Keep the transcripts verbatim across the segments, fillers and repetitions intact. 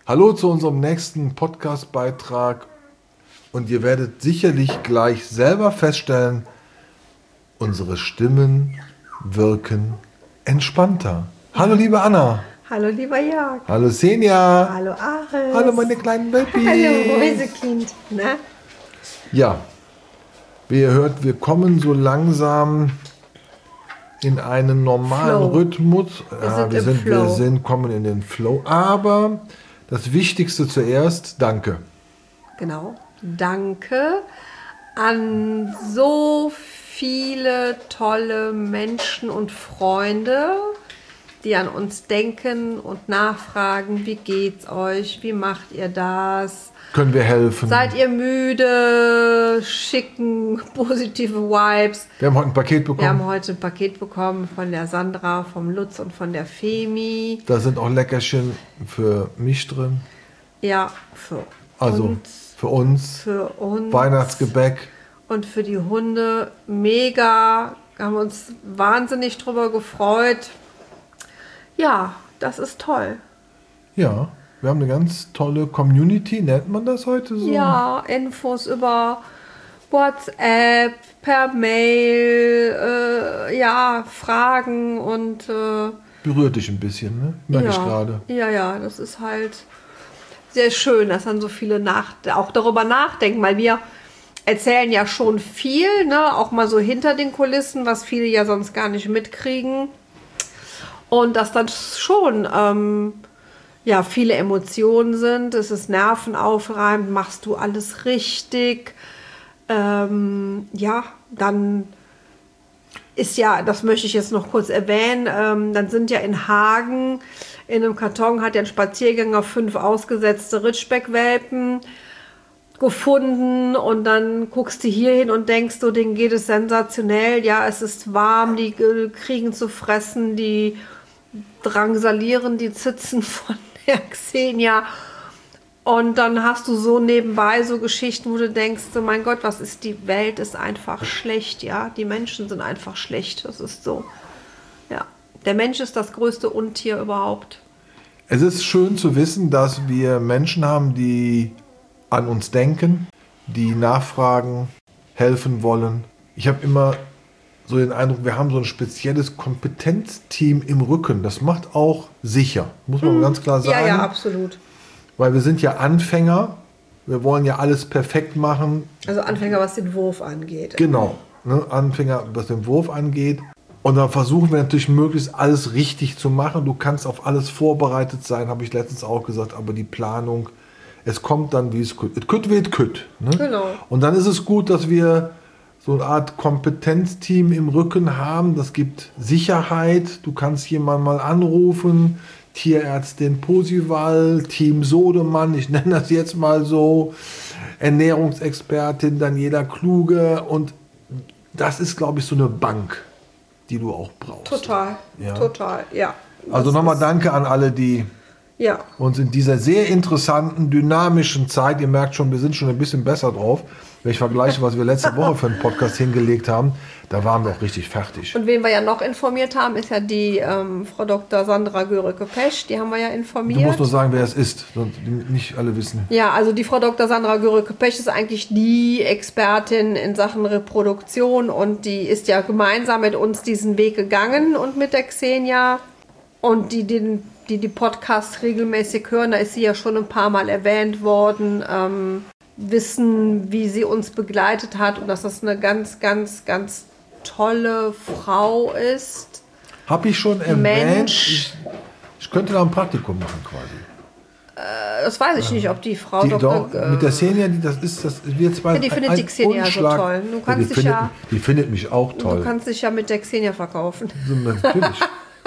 Hallo zu unserem nächsten Podcast-Beitrag und ihr werdet sicherlich gleich selber feststellen, unsere Stimmen wirken entspannter. Hallo liebe Anna. Hallo lieber Jörg. Hallo Senja. Hallo Aris. Hallo meine kleinen Babys. Hallo Mäusekind. Na? Ja, wie ihr hört, wir kommen so langsam in einen normalen Flow. Rhythmus. Wir Ja, sind wir, im sind, wir Flow. sind, kommen in den Flow. Aber das Wichtigste zuerst, danke. Genau. Danke an so viele tolle Menschen und Freunde, die an uns denken und nachfragen, wie geht's euch, wie macht ihr das? Können wir helfen? Seid ihr müde? Schicken positive Vibes. Wir haben heute ein Paket Wir bekommen. haben heute ein Paket bekommen von der Sandra, vom Lutz und von der Femi. Da sind auch Leckerchen für mich drin. Ja, für Also uns. für uns. Für uns. Weihnachtsgebäck. Und für die Hunde. Mega. Haben uns wahnsinnig drüber gefreut. Ja, das ist toll. Ja, wir haben eine ganz tolle Community, nennt man das heute so? Ja, Infos über WhatsApp, per Mail, äh, ja, Fragen und äh, Berührt dich ein bisschen, ne? Merke ja, ich gerade. Ja, ja, das ist halt sehr schön, dass dann so viele nach, auch darüber nachdenken, weil wir erzählen ja schon viel, ne? Auch mal so hinter den Kulissen, was viele ja sonst gar nicht mitkriegen. Und dass dann schon ähm, ja, viele Emotionen sind, es ist nervenaufreibend, machst du alles richtig. Ähm, ja, dann ist ja, das möchte ich jetzt noch kurz erwähnen, ähm, dann sind ja in Hagen in einem Karton hat ja ein Spaziergänger fünf ausgesetzte Ritschbeck-Welpen gefunden und dann guckst du hier hin und denkst so, denen geht es sensationell, ja, es ist warm, die äh, kriegen zu fressen, die drangsalieren die Zitzen von der Xenia. Und dann hast du so nebenbei so Geschichten, wo du denkst, so mein Gott, was ist, die Welt ist einfach schlecht, ja. Die Menschen sind einfach schlecht, das ist so. Ja, der Mensch ist das größte Untier überhaupt. Es ist schön zu wissen, dass wir Menschen haben, die an uns denken, die nachfragen, helfen wollen. Ich habe immer so den Eindruck, wir haben so ein spezielles Kompetenzteam im Rücken. Das macht auch sicher, muss man hm. ganz klar sagen. Ja, ja, absolut. Weil wir sind ja Anfänger, wir wollen ja alles perfekt machen. Also Anfänger, was den Wurf angeht. Genau, ne? Anfänger, was den Wurf angeht. Und dann versuchen wir natürlich möglichst alles richtig zu machen. Du kannst auf alles vorbereitet sein, habe ich letztens auch gesagt, aber die Planung, es kommt dann, wie es kütt. Es kütt, wie es kütt. Ne? Genau. Und dann ist es gut, dass wir so eine Art Kompetenzteam im Rücken haben. Das gibt Sicherheit. Du kannst jemanden mal anrufen. Tierärztin Posival, Team Sodemann, ich nenne das jetzt mal so, Ernährungsexpertin Daniela Kluge und das ist, glaube ich, so eine Bank, die du auch brauchst. Total, ja. total, ja. Also nochmal danke an alle, die ja. uns in dieser sehr interessanten, dynamischen Zeit, ihr merkt schon, wir sind schon ein bisschen besser drauf, wenn ich vergleiche, was wir letzte Woche für einen Podcast hingelegt haben, da waren wir auch richtig fertig. Und wen wir ja noch informiert haben, ist ja die ähm, Frau Doktor Sandra Göreke-Pesch, die haben wir ja informiert. Du musst nur sagen, wer es ist, sonst nicht alle wissen. Ja, also die Frau Doktor Sandra Göreke-Pesch ist eigentlich die Expertin in Sachen Reproduktion und die ist ja gemeinsam mit uns diesen Weg gegangen und mit der Xenia und die den, die, die Podcasts regelmäßig hören, da ist sie ja schon ein paar Mal erwähnt worden, ähm, wissen, wie sie uns begleitet hat und dass das eine ganz, ganz, ganz tolle Frau ist. Habe ich schon erwähnt. Mensch. Ich, ich könnte da ein Praktikum machen quasi. Äh, das weiß ich nicht, ob die Frau Die, Doktor doch, mit der Xenia, die das ist, das wir zwei. Ja, die findet ein, die Xenia so toll. Du kannst ja, die, dich findet, ja, die findet mich auch toll. Du kannst dich ja mit der Xenia verkaufen. So, natürlich.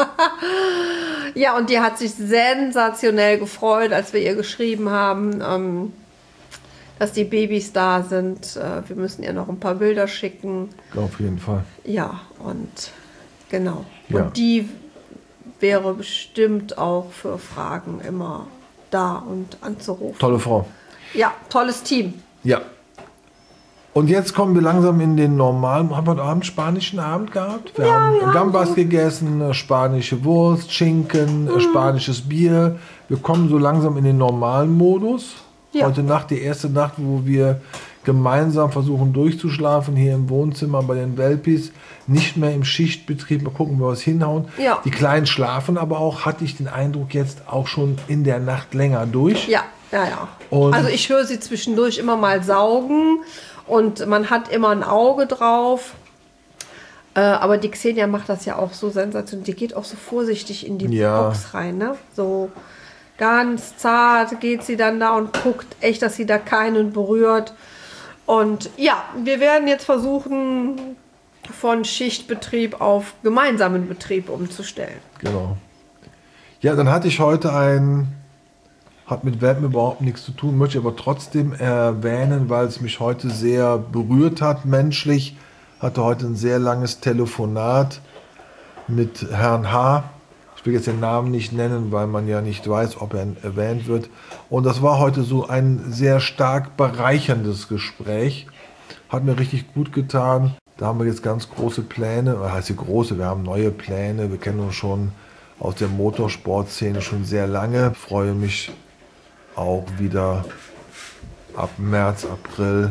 Ja, und die hat sich sensationell gefreut, als wir ihr geschrieben haben, ähm, dass die Babys da sind. Äh, wir müssen ihr noch ein paar Bilder schicken. Auf jeden Fall. Ja, und genau. Ja. Und die wäre bestimmt auch für Fragen immer da und anzurufen. Tolle Frau. Ja, tolles Team. Ja. Und jetzt kommen wir langsam in den normalen, haben wir heute Abend spanischen Abend gehabt? Wir Ja, haben wir haben Gambas so- gegessen, spanische Wurst, Schinken, spanisches Bier. Wir kommen so langsam in den normalen Modus. Ja. Heute Nacht, die erste Nacht, wo wir gemeinsam versuchen durchzuschlafen, hier im Wohnzimmer bei den Welpis. Nicht mehr im Schichtbetrieb, mal gucken, wo wir es hinhauen. Ja. Die Kleinen schlafen aber auch, hatte ich den Eindruck, jetzt auch schon in der Nacht länger durch. Ja, ja, ja. Und- also ich höre sie zwischendurch immer mal saugen und man hat immer ein Auge drauf. Äh, aber die Xenia macht das ja auch so sensationell. Die geht auch so vorsichtig in die Ja. Box rein, ne? So ganz zart geht sie dann da und guckt echt, dass sie da keinen berührt. Und ja, wir werden jetzt versuchen, von Schichtbetrieb auf gemeinsamen Betrieb umzustellen. Genau. Ja, dann hatte ich heute ein, hat mit Welpen überhaupt nichts zu tun, möchte ich aber trotzdem erwähnen, weil es mich heute sehr berührt hat, menschlich. Hatte heute ein sehr langes Telefonat mit Herrn H. Ich will jetzt den Namen nicht nennen, weil man ja nicht weiß, ob er erwähnt wird. Und das war heute so ein sehr stark bereicherndes Gespräch. Hat mir richtig gut getan. Da haben wir jetzt ganz große Pläne, oder heißt die große, wir haben neue Pläne. Wir kennen uns schon aus der Motorsportszene schon sehr lange. Ich freue mich auch wieder ab März, April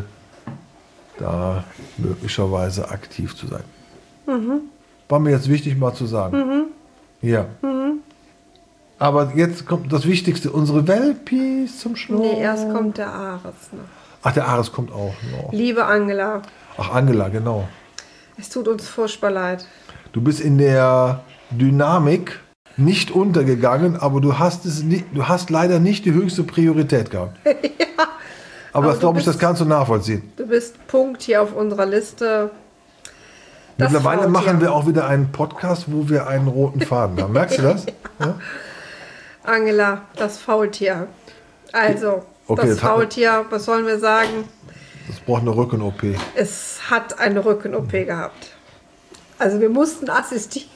da möglicherweise aktiv zu sein. Mhm. War mir jetzt wichtig mal zu sagen. Mhm. Ja. Mhm. Aber jetzt kommt das Wichtigste, unsere Welpis zum Schluss. Nee, erst kommt der Ares noch. Ach, der Ares kommt auch noch. Liebe Angela, Ach, Angela, genau. es tut uns furchtbar leid. Du bist in der Dynamik nicht untergegangen, aber du hast es nie, du hast leider nicht die höchste Priorität gehabt. ja, Aber, aber das glaube ich, du das bist- kannst du nachvollziehen. Du bist Punkt hier auf unserer Liste. Das Mittlerweile Faultier. machen wir auch wieder einen Podcast, wo wir einen roten Faden haben. Merkst du das? Ja? Angela, das Faultier. Also, Okay, das jetzt haben wir- Faultier, was sollen wir sagen? Das braucht eine Rücken-O P. Es hat eine Rücken-O P gehabt. Also wir mussten assistieren.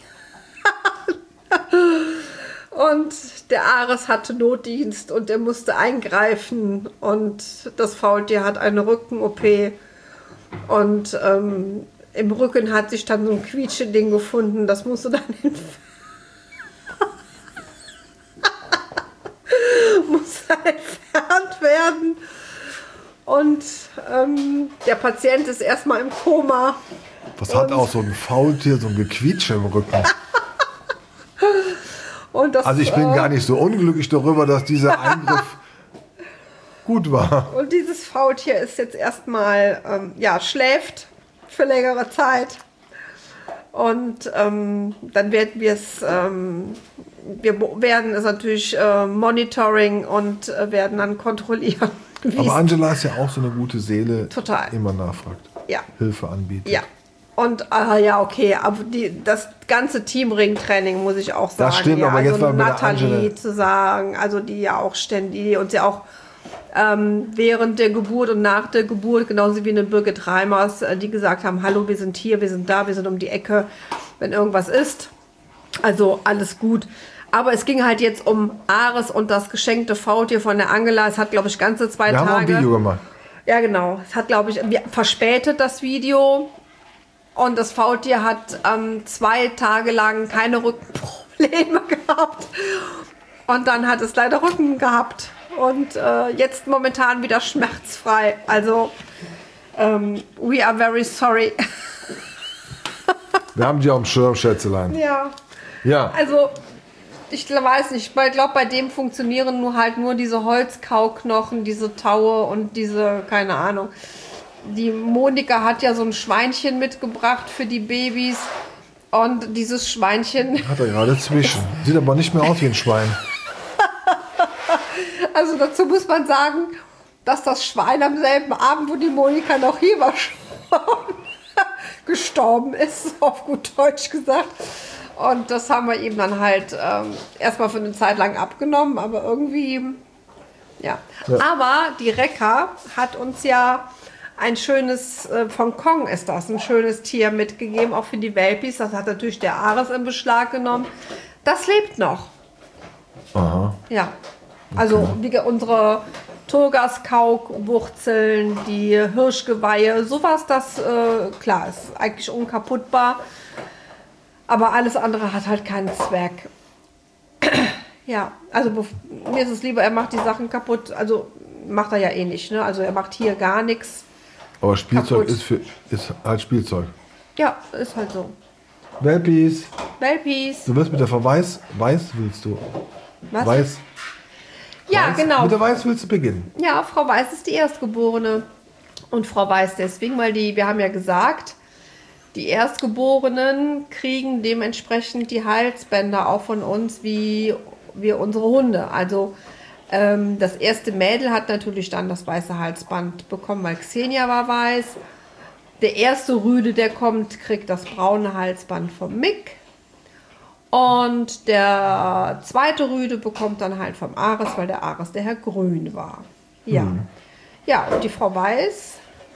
Und der Ares hatte Notdienst und er musste eingreifen. Und das Faultier hat eine Rücken-O P. Und ähm, im Rücken hat sich dann so ein Quietscheding gefunden. Das musste dann entfernt musste entfernt werden. Und ähm, der Patient ist erstmal im Koma. Was hat Und- auch so ein Faultier, so ein Gequietsche im Rücken? Und das, Also ich bin äh, gar nicht so unglücklich darüber, dass dieser Eingriff gut war. Und dieses Faultier ist jetzt erstmal, ähm, ja, schläft für längere Zeit. Und ähm, dann werden wir es, ähm, wir bo- werden es natürlich äh, monitoring und äh, werden dann kontrollieren, wie Aber es, Angela ist ja auch so eine gute Seele, Total. immer nachfragt, ja, Hilfe anbietet. ja. Und ah, ja, okay, aber die, das ganze Teamring-Training muss ich auch sagen. Das stimmt, ja, aber also jetzt mal mit der Nathalie Angela. zu sagen, also die ja auch ständig, die uns ja auch ähm, während der Geburt und nach der Geburt, genauso wie eine Birgit Reimers, äh, die gesagt haben, hallo, wir sind hier, wir sind da, wir sind um die Ecke, wenn irgendwas ist. Also alles gut. Aber es ging halt jetzt um Ares und das geschenkte Faultier von der Angela. Es hat, glaube ich, ganze zwei Wir haben auch ein Tage. Video gemacht. Ja, genau. Es hat, glaube ich, wir- verspätet das Video. Und das Faultier hat ähm, zwei Tage lang keine Rückenprobleme gehabt. Und dann hat es leider Rücken gehabt. Und äh, jetzt momentan wieder schmerzfrei. Also, ähm, we are very sorry. Wir haben die auf dem Schirm, Schätzelein. Ja, Ja, also ich weiß nicht, ich glaube, bei dem funktionieren nur halt nur diese Holzkauknochen, diese Taue und diese, keine Ahnung. Die Monika hat ja so ein Schweinchen mitgebracht für die Babys und dieses Schweinchen, hat er gerade zwischen. Sieht aber nicht mehr aus wie ein Schwein. also dazu muss man sagen, dass das Schwein am selben Abend, wo die Monika noch hier war, schon gestorben ist, auf gut Deutsch gesagt. Und das haben wir ihm dann halt ähm, erstmal für eine Zeit lang abgenommen, aber irgendwie, ja. Ja. Aber die Rekka hat uns ja ein schönes, äh, von Kong ist das, ein schönes Tier mitgegeben, auch für die Welpis. Das hat natürlich der Ares in Beschlag genommen. Das lebt noch. Aha. Ja. Also wie ge- unsere Turgaskaukwurzeln, die Hirschgeweihe, sowas, das, äh, klar, ist eigentlich unkaputtbar. Aber alles andere hat halt keinen Zweck. Ja, also mir ist es lieber, er macht die Sachen kaputt, also macht er ja eh nicht, ne? Also er macht hier gar nichts. Aber Spielzeug kaputt. ist, für, ist halt Spielzeug. Ja, ist halt so. Welpies. Welpies. Du wirst mit der Verweis, Weiß willst du? Was? Weiß. Ja, Weiß, genau. Mit der Weiß willst du beginnen. Ja, Frau Weiß ist die Erstgeborene. Und Frau Weiß deswegen, weil die, wir haben ja gesagt, die Erstgeborenen kriegen dementsprechend die Halsbänder auch von uns wie wir unsere Hunde. Also ähm, das erste Mädel hat natürlich dann das weiße Halsband bekommen, weil Xenia war weiß. Der erste Rüde, der kommt, kriegt das braune Halsband vom Mick. Und der zweite Rüde bekommt dann halt vom Ares, weil der Ares der Herr Grün war. Ja, hm. Ja, und die Frau Weiß.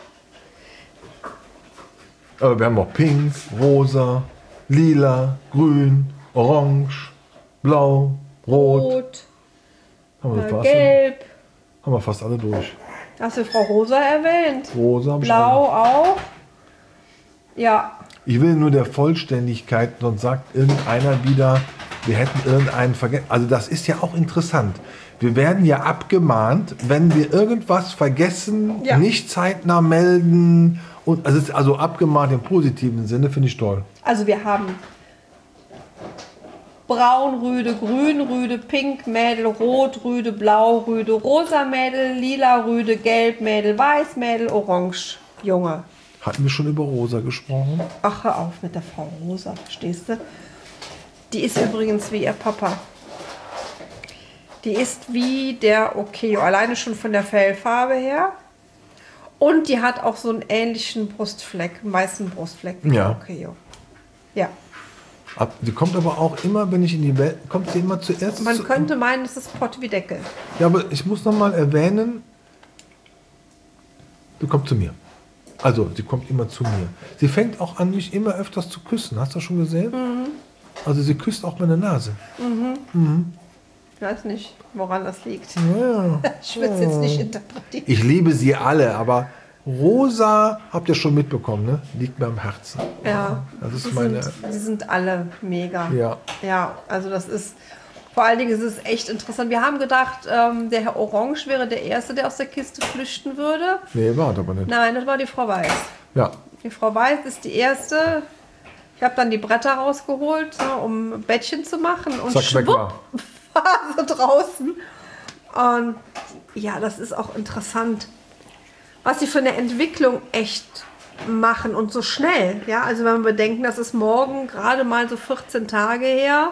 Aber wir haben auch Pink, Rosa, Lila, Grün, Orange, Blau, Rot. Rot, haben wir äh, fast, Gelb. Haben wir fast alle durch. Hast du Frau Rosa erwähnt? Rosa, Blau auch. Ja. Ich will nur der Vollständigkeit, sonst sagt irgendeiner wieder, wir hätten irgendeinen vergessen. Also das ist ja auch interessant. Wir werden ja abgemahnt, wenn wir irgendwas vergessen, ja. nicht zeitnah melden. Und also, es ist also abgemahnt im positiven Sinne, finde ich toll. Also wir haben Braunrüde, Grünrüde, Pinkmädel, Rotrüde, Blaurüde, Rosamädel, Lilarüde, Gelbmädel, Weißmädel, Orange, Junge. Hatten wir schon über Rosa gesprochen? Ach, hör auf mit der Frau Rosa, verstehst du? Die ist übrigens wie ihr Papa. Die ist wie der Okeo, alleine schon von der Fellfarbe her. Und die hat auch so einen ähnlichen Brustfleck, einen weißen Brustfleck wie ja. der Okeo. Ja. Die kommt aber auch immer, wenn ich in die Welt, kommt sie immer zuerst. Man zu, könnte meinen, es ist Pott wie Deckel. Ja, aber ich muss noch mal erwähnen, du kommst zu mir. Also, sie kommt immer zu mir. Sie fängt auch an, mich immer öfters zu küssen. Hast du das schon gesehen? Mhm. Also, sie küsst auch meine Nase. Mhm. Mhm. Ich weiß nicht, woran das liegt. Ja. Ich will es jetzt nicht interpretieren. Ich liebe sie alle, aber Rosa, habt ihr schon mitbekommen, ne? Liegt mir am Herzen. Ja, das ist die, meine... sind, die sind alle mega. Ja. Ja, also das ist... Vor allen Dingen ist es echt interessant. Wir haben gedacht, ähm, der Herr Orange wäre der Erste, der aus der Kiste flüchten würde. Nee, war aber nicht. Nein, das war die Frau Weiß. Ja. Die Frau Weiß ist die Erste. Ich habe dann die Bretter rausgeholt, ne, um Bettchen zu machen. Und Zack, weg war. war sie draußen. Und ja, das ist auch interessant, was sie für eine Entwicklung echt machen und so schnell. Ja, also wenn wir bedenken, das ist morgen gerade mal so vierzehn Tage her.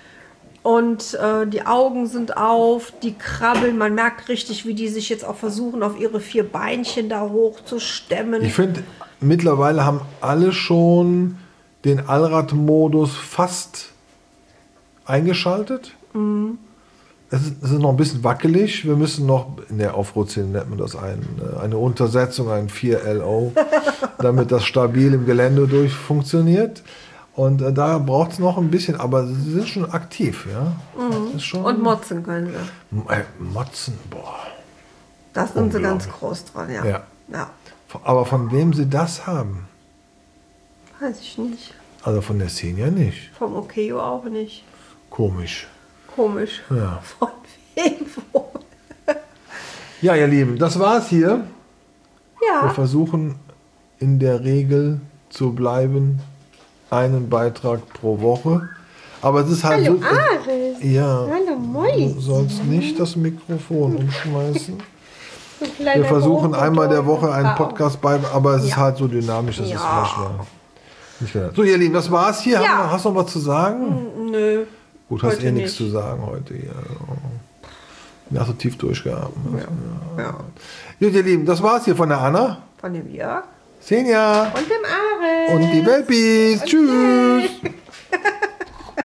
Und äh, die Augen sind auf, die krabbeln. Man merkt richtig, wie die sich jetzt auch versuchen, auf ihre vier Beinchen da hochzustemmen. Ich finde, mittlerweile haben alle schon den Allrad-Modus fast eingeschaltet. Mhm. Es, ist, es ist noch ein bisschen wackelig. Wir müssen noch, in der Offroad-Szene nennt man das ein, eine Untersetzung, ein vier L O, damit das stabil im Gelände durch funktioniert. Und äh, da braucht es noch ein bisschen, aber sie sind schon aktiv, ja. Mhm. Ist schon, und motzen können sie. Äh, motzen, boah. Das sind sie ganz groß dran, ja. ja. ja. Aber von wem sie das haben? Weiß ich nicht. Also von der Xenia nicht. Vom Okeo auch nicht. Komisch. Komisch. Ja. Von wem wohl? Ja, ihr Lieben, das war's hier. Ja. Wir versuchen in der Regel zu bleiben. Einen Beitrag pro Woche. Aber es ist halt Hallo, so. Ares. Ja. Hallo, Mäuschen. Du sollst nicht das Mikrofon umschmeißen. So Wir versuchen einmal der Woche einen Podcast bei, aber es ja. ist halt so dynamisch, das ja. ist manchmal nicht mehr. So, ihr Lieben, das war's hier. Ja. Hast du noch was zu sagen? Nö. Gut, hast heute eh nichts nicht. zu sagen heute. Ja. Ja, so tief durchgeatmet. Ja. Ja. Gut, ihr Lieben, das war's hier von der Anna. Von dem Jörg. Xenia. Und dem Ares. Und die Welpies. Tschüss.